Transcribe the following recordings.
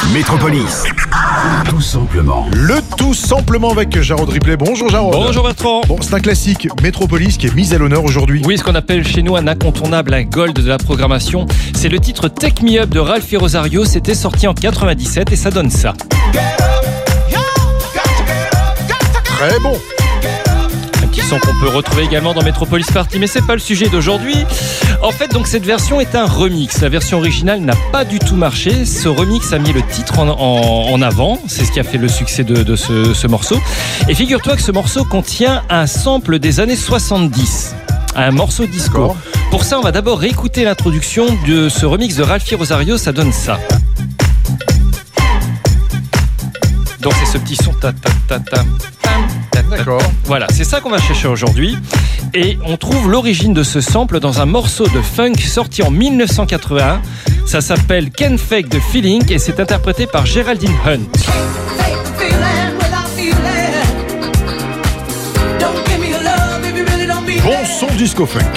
Métropolis. Tout simplement. Le tout simplement avec Jarod Ripley. Bonjour Jarod. Bonjour Bertrand. Bon, c'est un classique, Métropolis, qui est mise à l'honneur aujourd'hui. Oui, ce qu'on appelle chez nous un incontournable, un gold de la programmation. C'est le titre Take Me Up de Ralph et Rosario. C'était sorti en 97 et ça donne ça. Très bon. Un petit son qu'on peut retrouver également dans Metropolis Party, mais c'est pas le sujet d'aujourd'hui. En fait, donc cette version est un remix. La version originale n'a pas du tout marché. Ce remix a mis le titre en avant. C'est ce qui a fait le succès de ce morceau. Et figure-toi que ce morceau contient un sample des années 70. Un morceau disco. D'accord. Pour ça, on va d'abord réécouter l'introduction de ce remix de Ralph et Rosario. Ça donne ça. Donc c'est ce petit son ta ta ta ta. D'accord. Voilà, c'est ça qu'on va chercher aujourd'hui. Et on trouve l'origine de ce sample dans un morceau de funk sorti en 1981. Ça s'appelle Can't Fake the Feeling et c'est interprété par Geraldine Hunt. Bon son disco funk.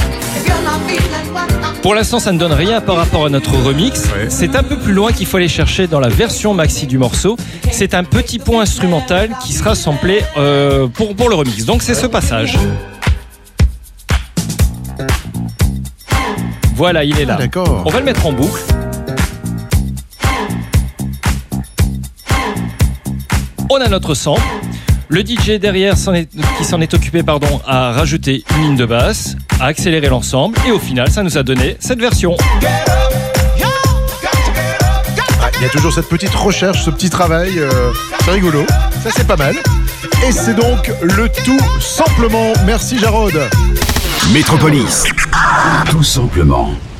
Pour l'instant, ça ne donne rien par rapport à notre remix. Ouais. C'est un peu plus loin qu'il faut aller chercher dans la version maxi du morceau. C'est un petit pont instrumental qui sera samplé pour le remix. Donc c'est ce passage. Voilà, il est là. Ah, d'accord. On va le mettre en boucle. On a notre sample. Le DJ derrière qui s'en est occupé a rajouté une ligne de basse, a accéléré l'ensemble et au final ça nous a donné cette version. Il y a toujours cette petite recherche, ce petit travail. C'est rigolo. Ça c'est pas mal. Et c'est donc le tout simplement. Merci Jarod. Métropolis. Tout simplement.